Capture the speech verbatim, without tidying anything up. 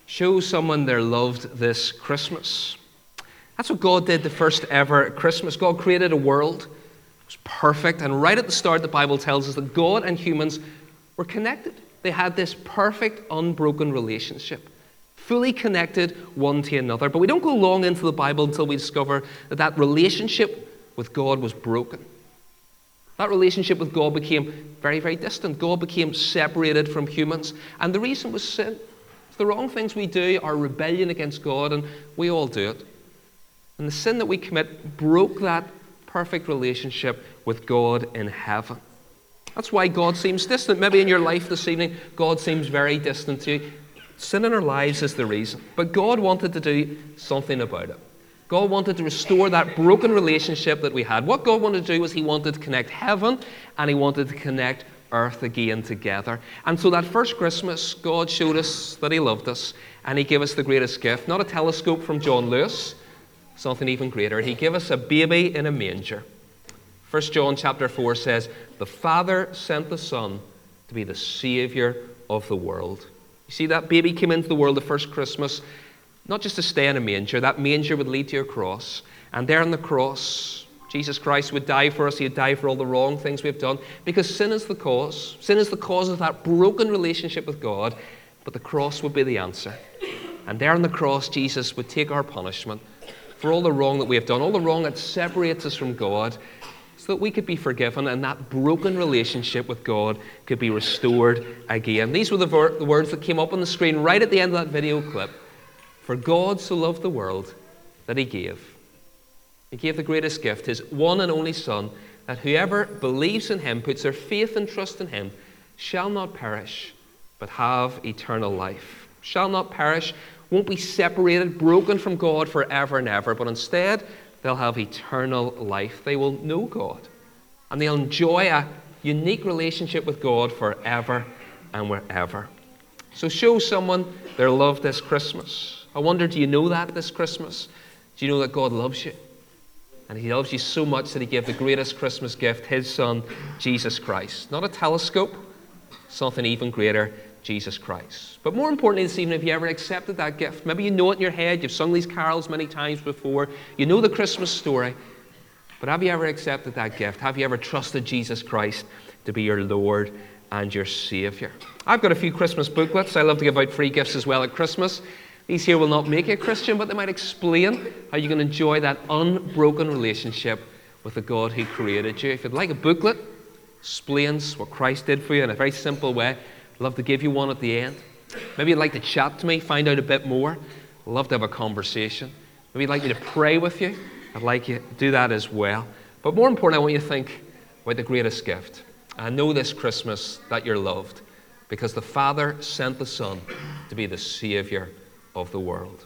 Show someone they're loved this Christmas. That's what God did the first ever Christmas. God created a world. It was perfect. And right at the start, the Bible tells us that God and humans were connected. They had this perfect, unbroken relationship, fully connected one to another. But we don't go long into the Bible until we discover that that relationship with God was broken. That relationship with God became very, very distant. God became separated from humans. And the reason was sin. The wrong things we do are rebellion against God, and we all do it. And the sin that we commit broke that perfect relationship with God in heaven. That's why God seems distant. Maybe in your life this evening, God seems very distant to you. Sin in our lives is the reason. But God wanted to do something about it. God wanted to restore that broken relationship that we had. What God wanted to do was he wanted to connect heaven and he wanted to connect earth again together. And so that first Christmas, God showed us that he loved us and he gave us the greatest gift. Not a telescope from John Lewis, something even greater. He gave us a baby in a manger. First John chapter four says, the Father sent the Son to be the Savior of the world. You see, that baby came into the world the first Christmas, not just to stay in a manger. That manger would lead to a cross. And there on the cross, Jesus Christ would die for us. He would die for all the wrong things we've done. Because sin is the cause. Sin is the cause of that broken relationship with God. But the cross would be the answer. And there on the cross, Jesus would take our punishment for all the wrong that we have done, all the wrong that separates us from God, so that we could be forgiven and that broken relationship with God could be restored again. These were the, ver- the words that came up on the screen right at the end of that video clip. For God so loved the world that he gave. He gave the greatest gift, his one and only Son, that whoever believes in him, puts their faith and trust in him, shall not perish, but have eternal life. Shall not perish, won't be separated, broken from God forever and ever, but instead they'll have eternal life. They will know God, and they'll enjoy a unique relationship with God forever and wherever. So show someone their love this Christmas. I wonder, do you know that this Christmas? Do you know that God loves you? And he loves you so much that he gave the greatest Christmas gift, his Son, Jesus Christ. Not a telescope, something even greater, Jesus Christ. But more importantly this evening, have you ever accepted that gift? Maybe you know it in your head, you've sung these carols many times before, you know the Christmas story, but have you ever accepted that gift? Have you ever trusted Jesus Christ to be your Lord and your Savior? I've got a few Christmas booklets. I love to give out free gifts as well at Christmas. These here will not make you a Christian, but they might explain how you can enjoy that unbroken relationship with the God who created you. If you'd like a booklet, explains what Christ did for you in a very simple way, I'd love to give you one at the end. Maybe you'd like to chat to me, find out a bit more. I'd love to have a conversation. Maybe you'd like me to pray with you. I'd like you to do that as well. But more importantly, I want you to think about the greatest gift. I know this Christmas that you're loved because the Father sent the Son to be the Savior of the world.